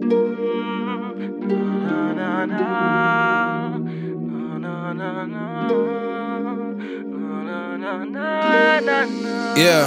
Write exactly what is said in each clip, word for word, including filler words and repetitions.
Na, na, na, na, na, na, na, na, na, na. Yeah.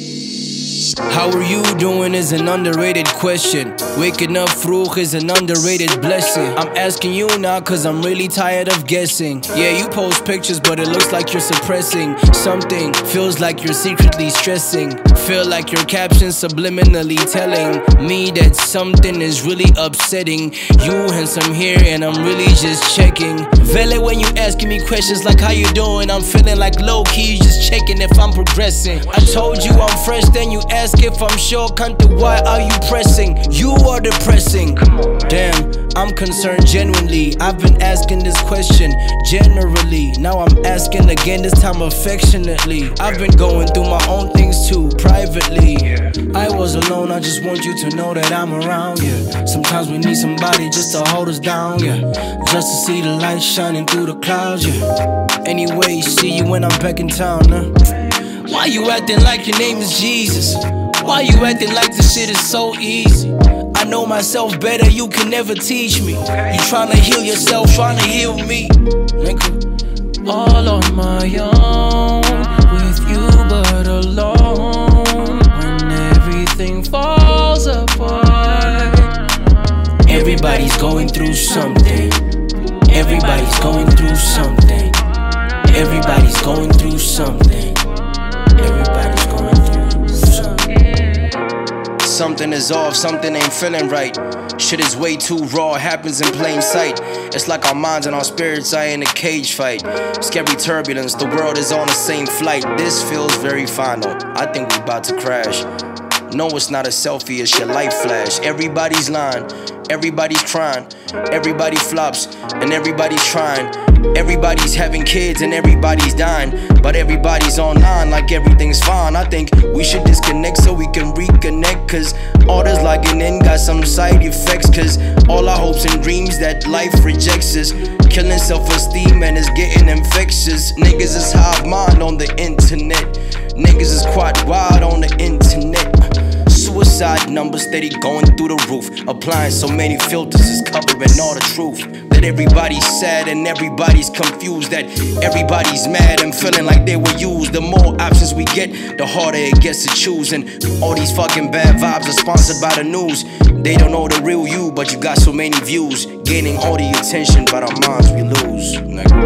How are you doing is an underrated question. Waking up vroeg is an underrated blessing. I'm asking you now cause I'm really tired of guessing. Yeah, you post pictures but it looks like you're suppressing something. Feels like you're secretly stressing. Feel like your captions subliminally telling me that something is really upsetting. You handsome here and I'm really just checking. Vele, when you asking me questions like how you doing, I'm feeling like low-key just checking if I'm progressing. I told you I'm fresh, then you ask if I'm sure. Country, why are you pressing? You are depressing. Damn, I'm concerned genuinely. I've been asking this question generally. Now I'm asking again, this time affectionately. I've been going through my own things too, privately. I was alone, I just want you to know that I'm around, yeah. Sometimes we need somebody just to hold us down, yeah. Just to see the light shining through the clouds, yeah. Anyway, see you when I'm back in town, huh? Why you acting like your name is Jesus? Why you acting like this shit is so easy? I know myself better, you can never teach me. You tryna heal yourself, tryna heal me, nigga. All on my own, with you but alone. When everything falls apart. Everybody's going through something. Everybody's going through something. Everybody's going through something. Everybody's going through something. Something is off, something ain't feeling right. Shit is way too raw, happens in plain sight. It's like our minds and our spirits are in a cage fight. Scary turbulence, the world is on the same flight. This feels very final, I think we about to crash. No, it's not a selfie, it's your life flash. Everybody's lying, everybody's crying. Everybody flops, and everybody's trying. Everybody's having kids and everybody's dying. But everybody's online like everything's fine. I think we should disconnect so we can reconnect. Cause all this logging in got some side effects. Cause all our hopes and dreams that life rejects us. Killing self-esteem and it's getting infectious. Niggas is hive mind on the internet. Niggas is quite wild on the internet. Suicide numbers steady going through the roof. Applying so many filters is covering all the truth. That everybody's sad and everybody's confused. That everybody's mad and feeling like they were used. The more options we get, the harder it gets to choose. And all these fucking bad vibes are sponsored by the news. They don't know the real you, but you got so many views. Gaining all the attention, but our minds we lose.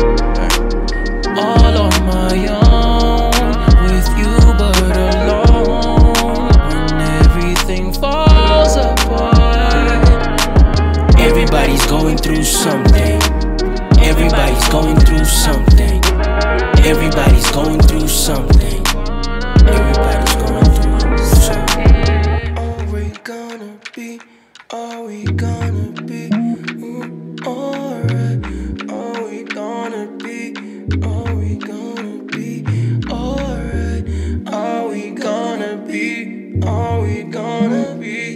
All on my own, with you but alone. When everything falls apart. Everybody's going through something. Everybody's going through something. Everybody's going through something. Everybody's going through something. Are we gonna be? Are we gonna be? Mm, alright. Are we gonna be? Are we gonna be? Alright. Are we gonna be? Are we gonna be?